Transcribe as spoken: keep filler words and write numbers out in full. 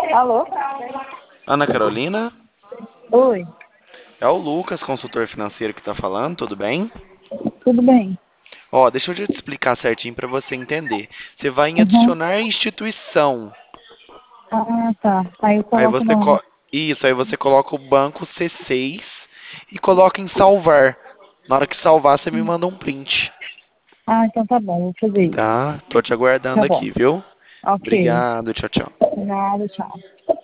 Alô? Ana Carolina, Oi, é o Lucas, consultor financeiro que está falando, tudo bem? tudo bem? Ó, deixa eu te explicar certinho para você entender. Você vai em Uhum. adicionar instituição. Ah, tá. Aí eu Aí coloco o você nome. co... Isso, aí você coloca o banco C seis e coloca em salvar. Na hora que salvar, você me manda um print, Ah, então tá bom, vou fazer isso. tá? Tô te aguardando Tá bom. aqui, viu? Ok. Obrigado, tchau, tchau. Nada, tchau.